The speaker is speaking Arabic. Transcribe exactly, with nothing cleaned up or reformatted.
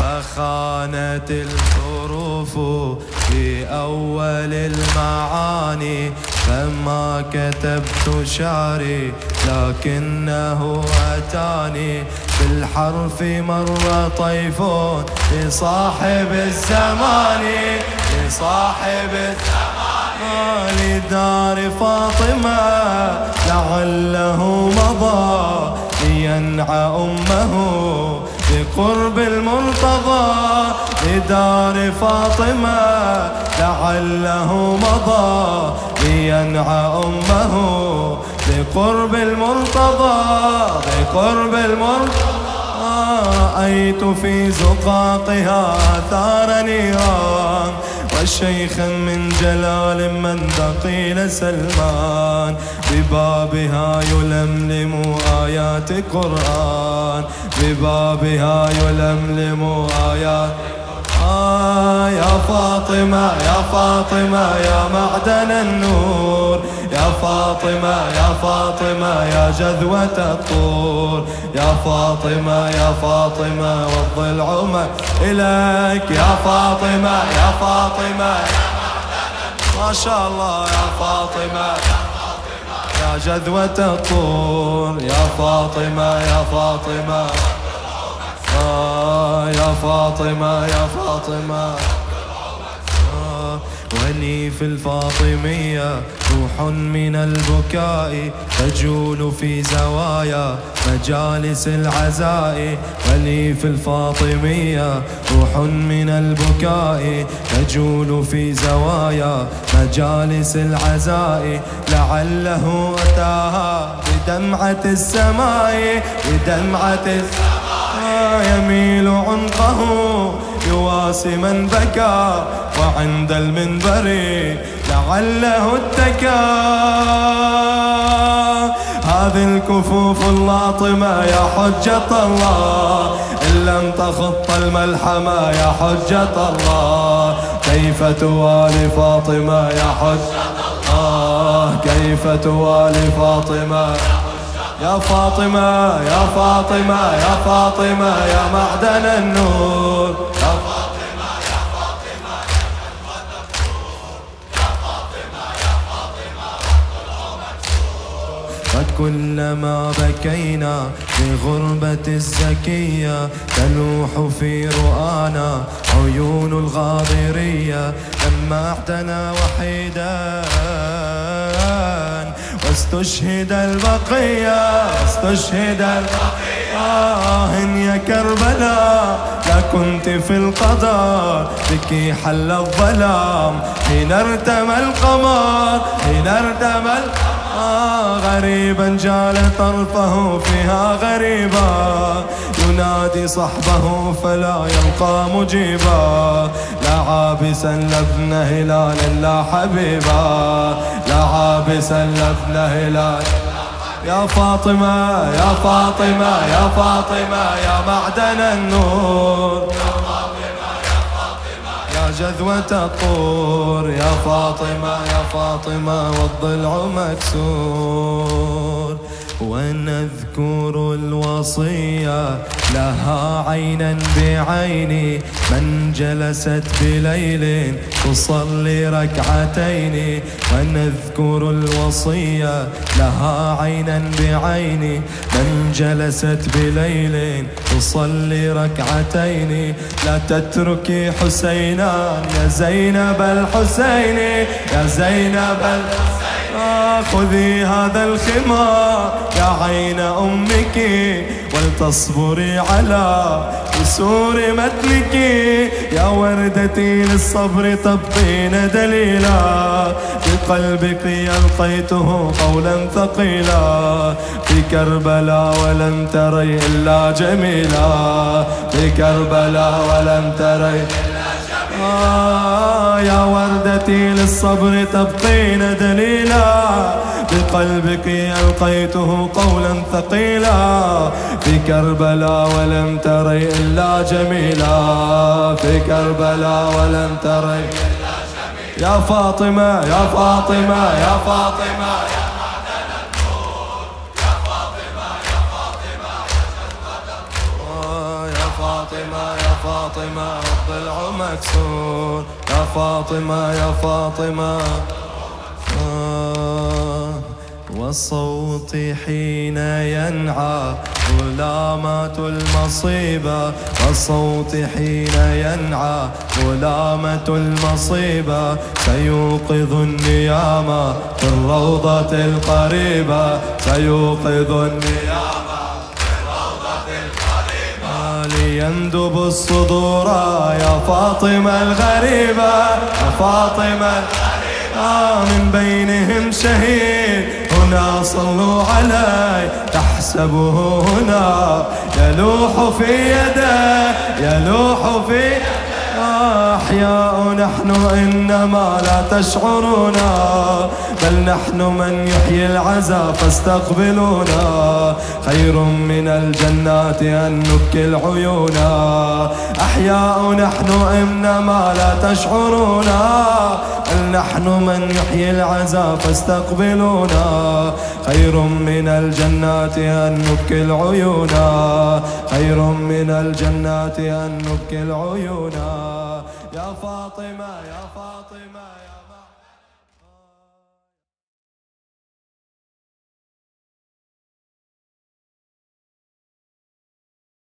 فخانت الحروف في أول المعاني، فما كتبت شعري لكنه أتاني بالحرف مر طيف لصاحب الزمان، لصاحب الزمان لدار فاطمة لعله مضى لينعى أمه بقرب المرتضى، لدار فاطمة لعله مضى لينعى أمه بقرب المرتضى، بقرب المرتضى. رأيت في زقاقها آثار نيران وشيخا من جلال من دقيل سلمان، ببابها يلملم آيات قرآن، ببابها يلملم آيات آه يا فاطمة يا فاطمة يا معدن النور، يا فاطمة يا فاطمة يا جذوة الطور، يا فاطمة يا فاطمة والضلع إليك، يا فاطمة يا فاطمة يا معدن النور، ما شاء الله يا فاطمة يا جذوة الطور، يا فاطمة يا فاطمة آه يا فاطمة يا فاطمة آه. ولي في الفاطمية روح من البكاء تجول في زوايا مجالس العزاء، ولي في الفاطمية روح من البكاء تجول في زوايا مجالس العزاء، لعله أتاها بدمعة السماء، بدمعة السماء يميل عنقه يواسي من بكى وعند المنبر لعله اتكى. هذه الكفوف اللاطمة يا حجة الله إن لم تخط الملحمة يا حجة الله، كيف توالي فاطمة يا حجة الله، كيف توالي فاطمة يا فاطمة يا فاطمة يا فاطمة يا معدن النور، يا فاطمة يا فاطمة يا جذوة الطور، يا فاطمة يا فاطمة والضلع مكسور. فكلما بكينا بغربة الزكية تلوح في رؤانا عيون الغاضرية، لما اعتنى وحيدا واستشهد البقية، استشهد البقية. آه يا كربلاء لا كنت في القدر بك حل الظلام حين ارتمى القمر، حين ارتمى القمر. آه غريبا جال طرفه فيها غريبا ينادي صحبه فلا يلقى مجيبا، لا عابسا لابن هلال لا حبيبا، لا عابسا لابن هلال. يا فاطمة يا فاطمة يا فاطمة يا معدن النور، يا فاطمة يا فاطمة يا جذوة الطور، يا فاطمة يا فاطمة والضلع مكسور. ونذكر الوصية لها عينا بعيني من جلست بليل تصلي ركعتين، ونذكر الوصية لها عينا بعيني من جلست بليل تصلي ركعتين، لا تتركي حسينا يا زينب الحسين، يا زينب الحسين. خذي هذا الخمار يا عين أمك ولتصبري على كسور متنك، يا وردتي للصبر تبقين دليلا، بقلبك ألقيته قولا ثقيلا، في كربلاء ولم تري إلا جميلا، في كربلاء ولم تري آه يا وردتي للصبر تبقين دليلا، بقلبك ألقيته قولا ثقيلا، في كربلاء ولم تري إلا جميلا، في كربلاء ولم تري إلا جميلا. يا فاطمة يا فاطمة يا فاطمة يا معدن النور، يا فاطمة يا فاطمة يا جذوة الطور، يا فاطمة يا فاطمة الضلع مكسور، يا فاطمة يا فاطمة. آه والصوت حين ينعى ظلامات المصيبة، والصوت حين ينعى ظلامة المصيبة، سيوقظ النيام في الروضة القريبة، سيوقظ النيام في الروضة القريبة، ليندب الصدور يا فاطمة الغريبة، يا فاطمة الغريبة. من بينهم شهيد هنا صلوا علي، تحسبه هنا يلوح في يده، يلوح في يده. أحياء نحن إنما لا تشعرونا، بل نحن من يحيي العزا فاستقبلونا، خير من الجنات أن نبكي العيون. أحياء نحن إنما لا تشعرونا، بل نحن من يحيي العزا فاستقبلونا، خير من الجنات أن نبكي العيون، خير من الجنات أن نبكي العيون. يا فاطمة يا فاطمة.